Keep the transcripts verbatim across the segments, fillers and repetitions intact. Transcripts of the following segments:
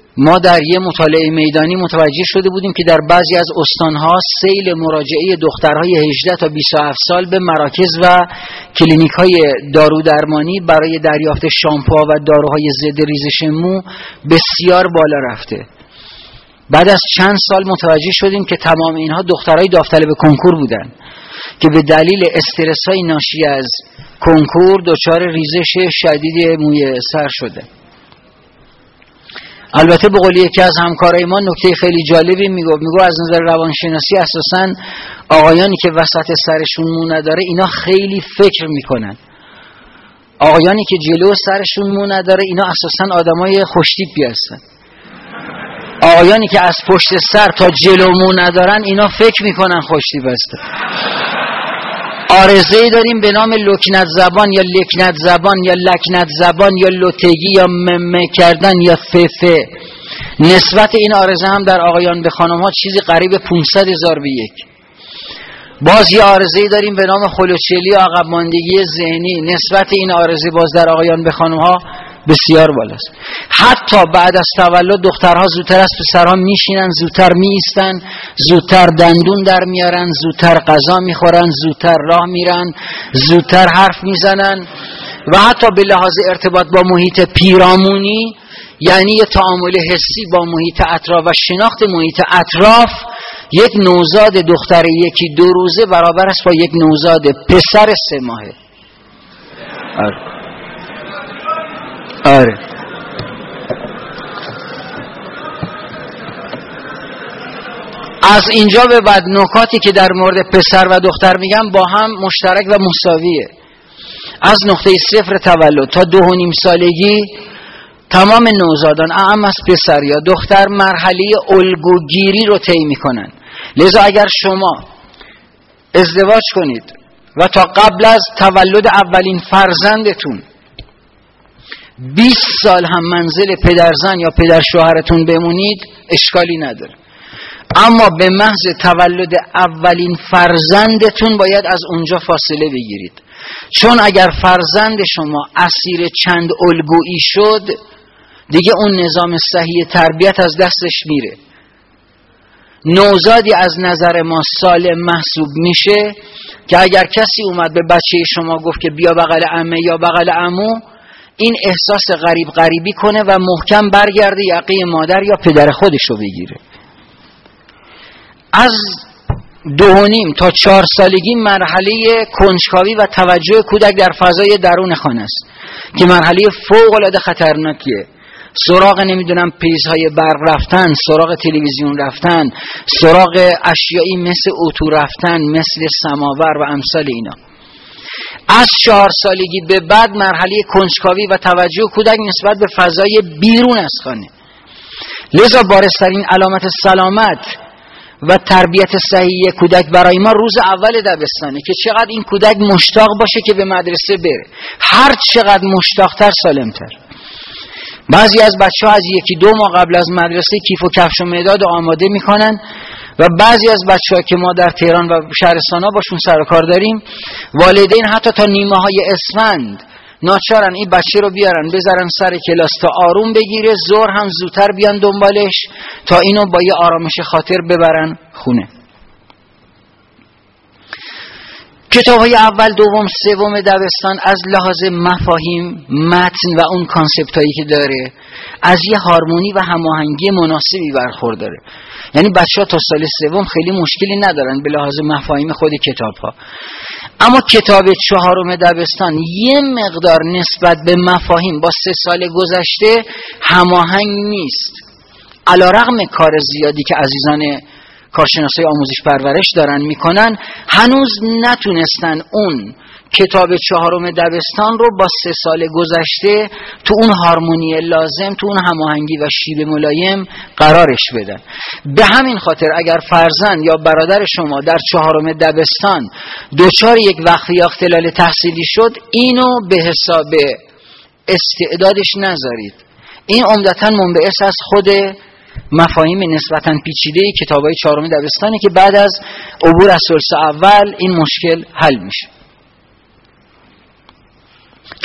ما در یه مطالعه میدانی متوجه شده بودیم که در بعضی از استانها سیل مراجعه دخترهای هجده تا بیست و هفت سال به مراکز و کلینیک‌های دارودرمانی برای دریافت شامپوها و داروهای ضد ریزش مو بسیار بالا رفته. بعد از چند سال متوجه شدیم که تمام اینها دخترای داوطلب کنکور بودن که به دلیل استرس‌های ناشی از کنکور دچار ریزش شدید موی سر شده. البته به قول یکی از همکارای ما نکته خیلی جالبی میگو میگو از نظر روانشناسی اساساً آقایانی که وسط سرشون مو نداره اینا خیلی فکر میکنن. آقایانی که جلو سرشون مو نداره اینا اساساً آدمای خوش‌تیپی هستن. آقایانی که از پشت سر تا جلو مو ندارن اینا فکر میکنن خوش‌تیپ هستن. آرزه‌ای داریم به نام لکنت زبان یا لکنت زبان یا لکنت زبان یا لوتگی یا ممه کردن یا ففه. نسبت این آرزه هم در آقایان به خانم‌ها چیزی قریب پانصد هزار به یک. باز یه آرزه‌ای داریم به نام خلوچلی یا عقب ماندگی ذهنی. نسبت این آرزه باز در آقایان به خانم‌ها بسیار بالاست. حتی بعد از تولد دخترها زودتر از پسرها میشینن، زودتر میایستن، زودتر دندون در میارن، زودتر غذا میخورن، زودتر راه میرن، زودتر حرف میزنن و حتی به لحاظ ارتباط با محیط پیرامونی، یعنی یه تعامل حسی با محیط اطراف و شناخت محیط اطراف، یک نوزاد دختر یکی دو روزه برابر است با یک نوزاد پسر سه ماهه. آره. آره از اینجا به بعد نکاتی که در مورد پسر و دختر میگم با هم مشترک و مساویه. از نقطه صفر تولد تا دو و نیم سالگی تمام نوزادان اعم از پسر یا دختر مرحله الگوگیری رو طی میکنن. لذا اگر شما ازدواج کنید و تا قبل از تولد اولین فرزندتون بیست سال هم منزل پدرزن یا پدر شوهرتون بمونید اشکالی نداره، اما به محض تولد اولین فرزندتون باید از اونجا فاصله بگیرید، چون اگر فرزند شما اسیر چند الگویی شد دیگه اون نظام صحیح تربیت از دستش میره. نوزادی از نظر ما سالم محسوب میشه که اگر کسی اومد به بچه شما گفت که بیا بغل عمه یا بغل عمو، این احساس غریب غریبی کنه و محکم برگرده یقه مادر یا پدر خودشو بگیره. از دو و نیم تا چهار سالگی مرحله کنجکاوی و توجه کودک در فضای درون خانه است که مرحله فوق العاده خطرناکیه. سراغ نمیدونم پریزهای برق رفتن، سراغ تلویزیون رفتن، سراغ اشیایی مثل اتو رفتن، مثل سماور و امثال اینا. از چهار سالگی به بعد مرحله کنجکاوی و توجه کودک نسبت به فضای بیرون از خانه. لذا بارزترین علامت سلامت و تربیت صحیح کودک برای ما روز اول دبستانه که چقدر این کودک مشتاق باشه که به مدرسه بره. هر چقدر مشتاقتر سالمتر. بعضی از بچه ها از یکی دو ماه قبل از مدرسه کیف و کفش و مداد آماده میکنن و بعضی از بچه ها که ما در تهران و شهرستان ها باشون سر و کار داریم، والدین حتی تا نیمه های اسفند ناچارن این بچه رو بیارن بذارن سر کلاس تا آروم بگیره، ظهر هم زودتر بیان دنبالش تا اینو با یه آرامش خاطر ببرن خونه. کتاب‌های اول، دوم، سوم دبستان از لحاظ مفاهیم، متن و اون کانسپتایی که داره از یه هارمونی و هماهنگی مناسبی برخورداره. یعنی بچه‌ها تا سال سوم خیلی مشکلی ندارن به لحاظ مفاهیم خود کتاب‌ها. اما کتاب چهارم دبستان یه مقدار نسبت به مفاهیم با سه سال گذشته هماهنگ نیست. علی‌رغم کار زیادی که عزیزان کارشناسای آموزش پرورش دارن میکنن، هنوز نتونستن اون کتاب چهارم دبستان رو با سه سال گذشته تو اون هارمونی لازم، تو اون هماهنگی و شیب ملایم قرارش بدن. به همین خاطر اگر فرزند یا برادر شما در چهارم دبستان دچار یک وقفه یا اختلال تحصیلی شد، اینو به حساب استعدادش نذارید. این عمدتاً منبعث از خود مفاهیم نسبتاً پیچیده کتابای چهارم دبستانه که بعد از عبور از ثلث اول این مشکل حل میشه.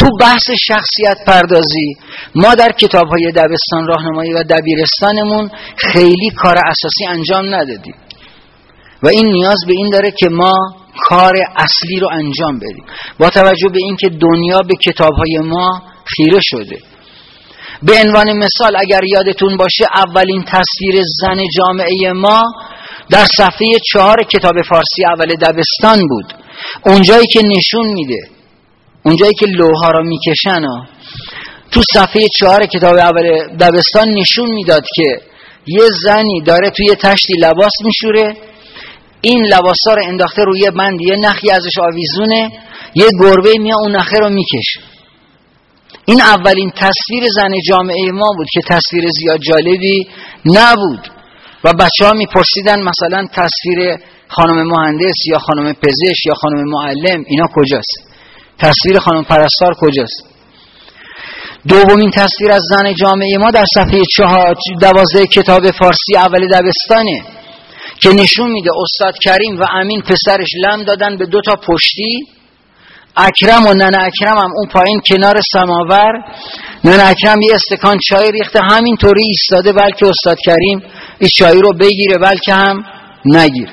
تو بحث شخصیت پردازی ما در کتاب‌های دبستان راهنمایی و دبیرستانمون خیلی کار اساسی انجام ندادیم و این نیاز به این داره که ما کار اصلی رو انجام بدیم. با توجه به اینکه دنیا به کتاب‌های ما خیره شده، به عنوان مثال اگر یادتون باشه اولین تصویر زن جامعه ما در صفحه چهار کتاب فارسی اول دبستان بود. اونجایی که نشون میده، اونجایی که لوحا رو میکشن ها. تو صفحه چهار کتاب اول دبستان نشون میداد که یه زنی داره توی تشتی لباس میشوره، این لباسا رو انداخته روی بند، یه نخی ازش آویزونه، یه گربه میاد اون نخه رو میکشه. این اولین تصویر زن جامعه ما بود که تصویر زیاد جالبی نبود و بچه ها میپرسیدن مثلا تصویر خانم مهندس یا خانم پزشک یا خانم معلم اینا کجاست؟ تصویر خانم پرستار کجاست؟ دومین تصویر از زن جامعه ما در صفحه چهار دوازده کتاب فارسی اول دبستانه که نشون میده استاد کریم و امین پسرش لم دادن به دو تا پشتی، اکرم و ننه اکرم هم اون پایین کنار سماور، ننه اکرم یه استکان چای ریخته همینطوری ایستاده بلکه استاد کریم این چای رو بگیره بلکه هم نگیره.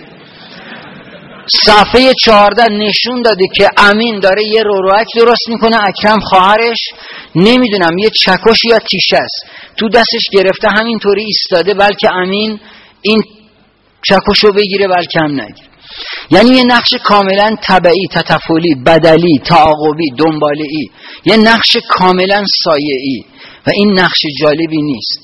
صفحه چهارده نشون داده که امین داره یه روروک درست میکنه، اکرم خواهرش نمیدونم یه چکش یا تیشه است تو دستش گرفته همینطوری ایستاده بلکه امین این چکش رو بگیره بلکه هم نگیره. یعنی یه نقش کاملا تبعی، تطفلی، بدلی، تعاقبی، دنباله‌ای، یه نقش کاملا سایه‌ای و این نقش جالبی نیست.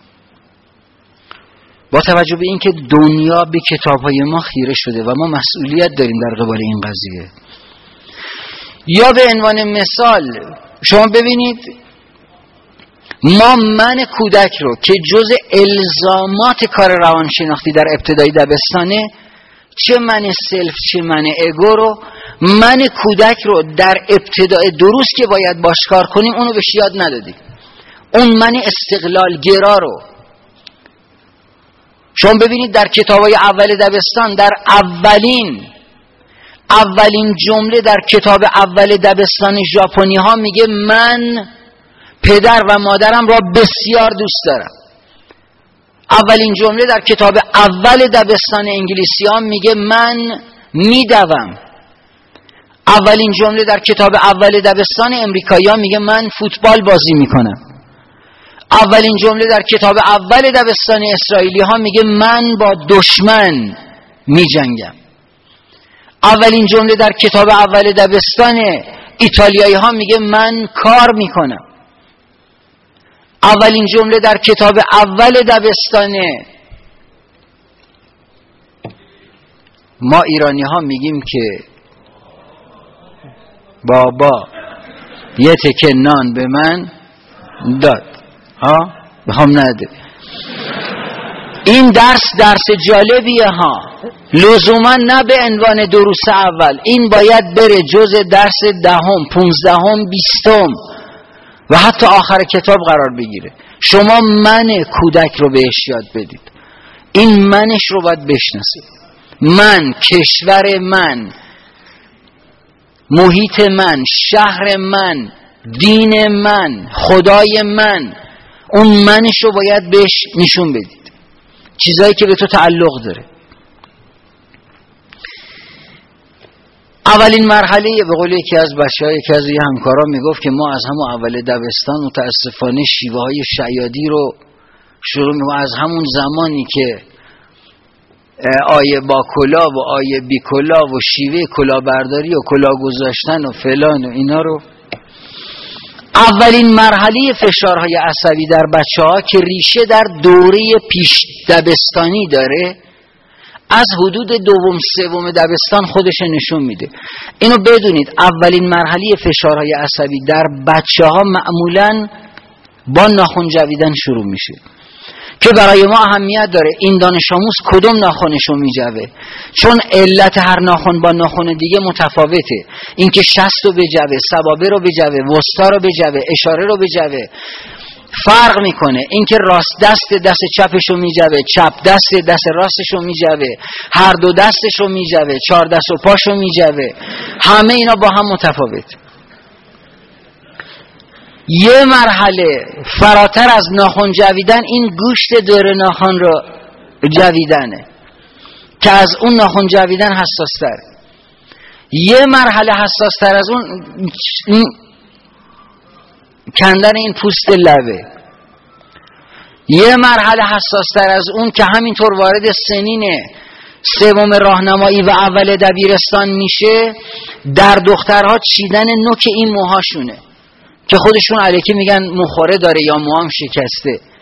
با توجه به اینکه دنیا به کتاب‌های ما خیره شده و ما مسئولیت داریم در قبال این قضیه. یا به عنوان مثال شما ببینید ما من کودک رو که جز الزامات کار روانشناختی در ابتدای دبستانه، چه من سلف چه من اگو رو، من کودک رو در ابتدای دروس که باید باش کار کنیم اونو بهش یاد ندادیم. اون من استقلال گرا رو شما ببینید در کتابای اول دبستان در اولین اولین جمله در کتاب اول دبستان ژاپنی ها میگه من پدر و مادرم را بسیار دوست دارم. اولین جمله در کتاب اول دبستان انگلیسی ها میگه من میدوم. اولین جمله در کتاب اول دبستان امریکایی ها میگه من فوتبال بازی میکنم. اولین جمله در کتاب اول دبستان اسرائیلی ها میگه من با دشمن میجنگم. اولین جمله در کتاب اول دبستان ایتالیایی ها میگه من کار میکنم. اولین جمله در کتاب اول دبستان ما ایرانی ها میگیم که بابا یه تکه نان به من داد ها بخوام نده. این درس درس جالبیه ها، لزوما نه به عنوان دروس اول، این باید بره جز درس دهم، پونزدهم، بیستم و حتی آخر کتاب قرار بگیره. شما من کودک رو بهش یاد بدید، این منش رو باید بشناسید. من، کشور من، محیط من، شهر من، دین من، خدای من، اون منش رو باید بهش نشون بدید، چیزایی که به تو تعلق داره. اولین مرحله به قول یکی از بچه‌ها، یکی از همکارا میگفت که ما از همون اول دبستان متاسفانه شیوه های شیادی رو شروع می‌کنیم. از همون زمانی که آیه با کلا و آیه بی کلا و شیوه کلاهبرداری و کلاه گذاشتن و فلان و اینا رو. اولین مرحله فشارهای عصبی در بچه‌ها که ریشه در دوره پیش دبستانی داره از حدود دوم سوم دبستان خودش نشون میده. اینو بدونید اولین مرحله فشارهای عصبی در بچه‌ها معمولاً با ناخن جویدن شروع میشه که برای ما اهمیت داره این دانش آموز کدوم ناخنشو میجوه، چون علت هر ناخن با ناخن دیگه متفاوته. اینکه شست رو بجوه، سبابه رو بجوه، وسطا رو بجوه، اشاره رو بجوه فرق میکنه. اینکه راست دست دست چپشو میجوه، چپ دست دست راستشو میجوه، هر دو دستشو میجوه، چهار دست و پاشو میجوه، همه اینا با هم متفاوت. یه مرحله فراتر از ناخن جویدن این گوشت دور ناخن رو جویدنه که از اون ناخن جویدن حساس تر. یه مرحله حساس تر از اون این کندن این پوست لبه. یه مرحله حساس تر از اون که همینطور وارد سنین سوم راهنمایی و اول دبیرستان میشه، در دخترها چیدن نوک این موهاشونه که خودشون علیکی میگن مخوره داره یا موهام شکسته.